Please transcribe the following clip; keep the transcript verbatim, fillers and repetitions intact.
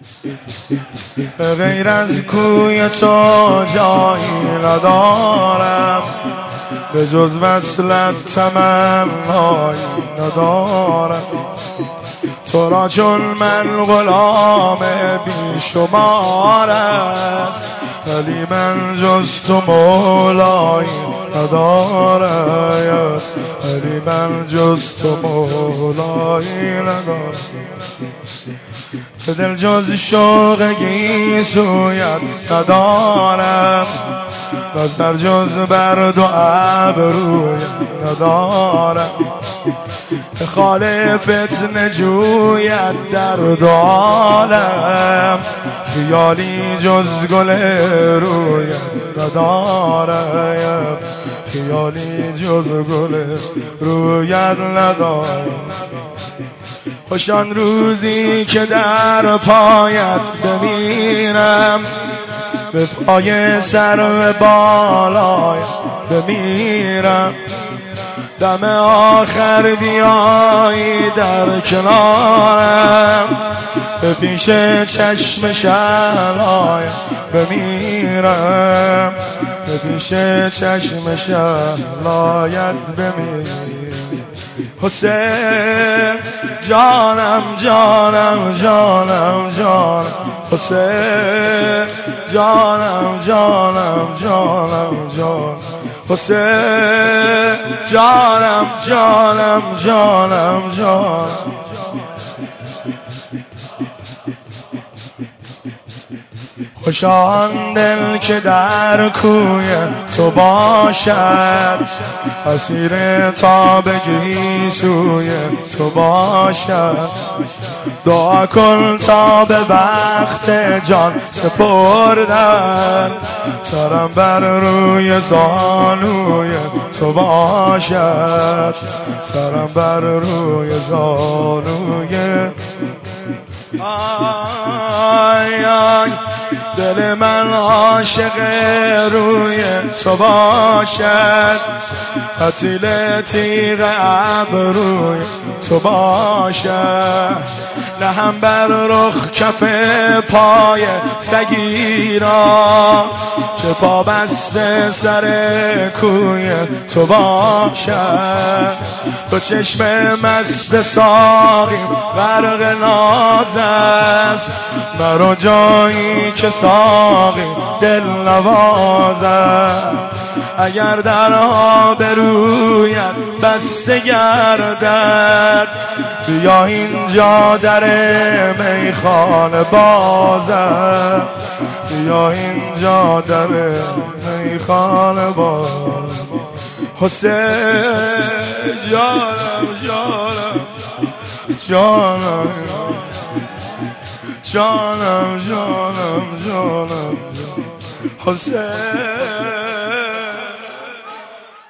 به غیر از کوی تو جایی ندارم، به جز وصلت تمنایی ندارم. تو را چون من غلام بی شمار است، ولی من جز تو مولایی ندارم، ولی من جز تو مولایی ندارم. به دل جز شوق گیسویت ندارم، نظر جز بر دو ابرویت ندارم. به خال فتنه جویت در دو عالم، خیالی جز گل رویت ندارم، خیالی جز گل رویت ندارم. خوش آن روزی که در پایت بمیرم، به پای سرو بالایت بمیرم. دم آخر بیایی در کنارم، به پیش چشم شهلایت بمیرم، به پیش چشم شهلایت بمیرم. حسین جانم جانم جانم جانم، حسین جانم جانم جانم جانم، حسین جانم جانم جانم جانم. خوش آن دل که در کوی تو باشد، اسیر تاب گیسوی تو باشد. دعا کن تا به وقت جان سپردن، سرم بر روی زانوی تو باشد، سرم بر روی زانوی. آی آی دل من عاشق روی تو باشد، قتیل تیغ ابروی تو باشد. نه هم بر رخ کف پای سگی را، که پا بسته سر کوی تو باشد. تو چشم مست ساقی غرق ناز است، مرا جایی که ساقی دل نواز است. اگر در آبرویت بسته گردد، بیا اینجا در میخانه باز است، بیا اینجا در میخانه باز. حسین جانم جانم جانم جانم جانم جانم، حسین